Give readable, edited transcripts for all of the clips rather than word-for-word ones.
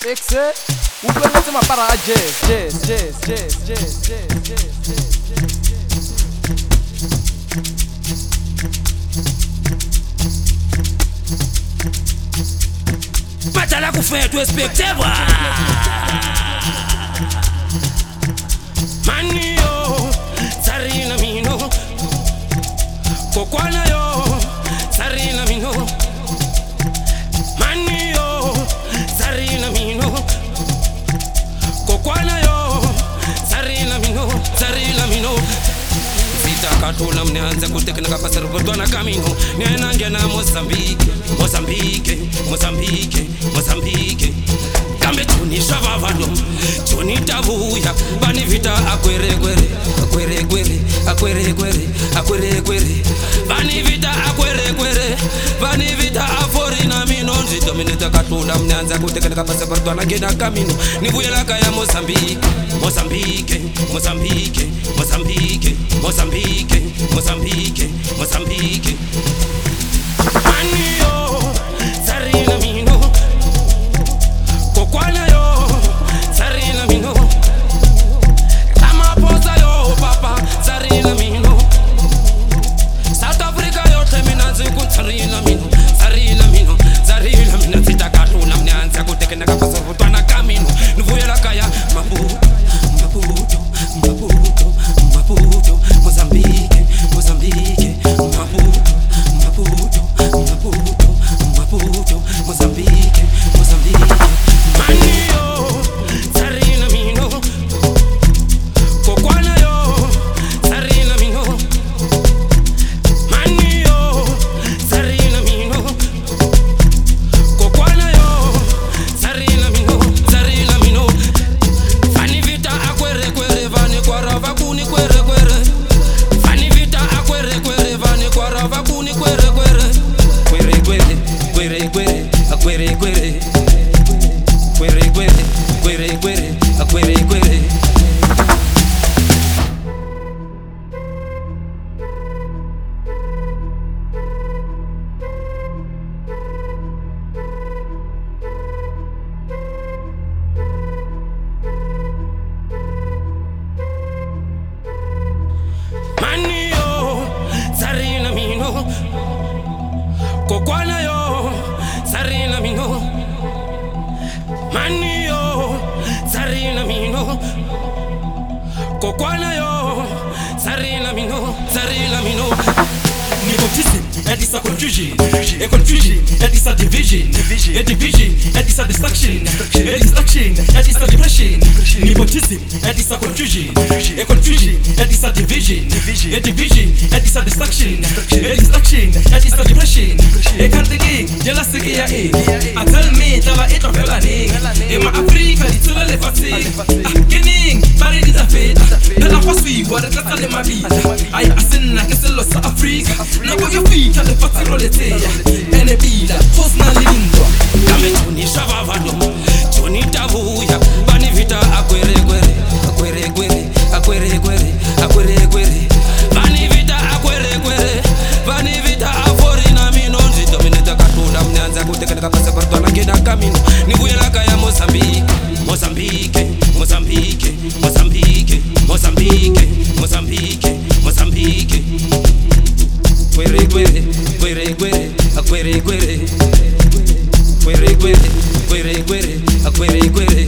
Excès, ou pouvez mettre ma part à jazz. Matala ku fait respecter moi. Mani yo, sarina mino. Kokwana yo, sarina mino. Mani yo, sarina mino. Kokwana yo, sarina mino. Vita katula mneanza kutekena pasar botwana camino. Nena ngena Mozambique. Kambe tuni shavavado, tuni tavuya. Bani vita akwere. Bani vita akwere. Bani vita aforina mino. Nzitomineta katula mneanza kutekena pasar botwana ngena camino. Nivuyela kaya Mozambique. Mani yo, sarina mino. Kokwana yo, sarina mino. Ramaphosa yo, papa, sarina mino. South Africa yo, temina ziku sarina mino. Zitakatuna mnyanza kutekena kapasa vutwana kamino. Nivuyela kaya Maputo. Mozambique. Mani yo, sarina mino. Kokwana yo, sarina mino. Mani yo, sarina mino. Kokwana yo, sarina mino. Fani vita akwere, vani kwara vakuni kwere. Fani vita akwere, vani kwara vakuni kwere. Mani yo, sarina mino. Kokwana yo, sarina mino. Mani yo, sarina mino. Kokwana yo, sarina mino. Nepotism, and it's a confusion. A confusion, and it's a division. A division, and it's a destruction. A destruction, and it's a depression. Nepotism, and it's a confusion. A confusion, and it's a division. A division, and it's a destruction. A destruction, and it's a depression. A country, jealousy, I tell me, tell it of Melanie. In my Africa, it's all the fatigue. Kenning, Paris is a fate. Then I was we, what a cat in my beat. I ascend like a cello Africa. Now your feet at the patrolete. And a beat, post na lindo. Kame tuni shavavado, tuni tavuya. Bani vita akwere. Bani vita akwere. Bani vita aforina mino. Nzitomineta katula mnyanza kutekena kapasa botwana ngena camino. Nivuyela kaya Mozambique. Akwere.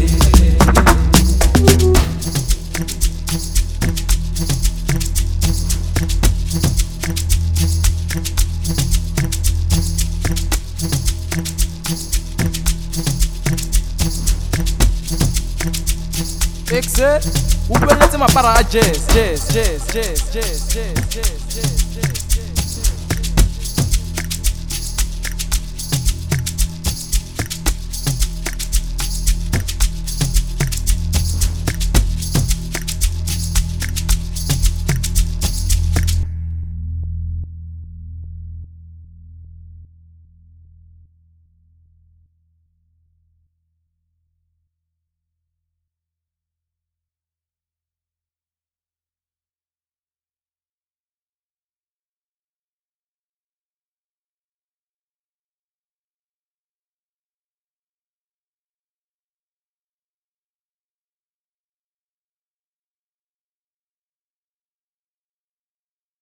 Excès, ou pouvez mettre ma part à jazz.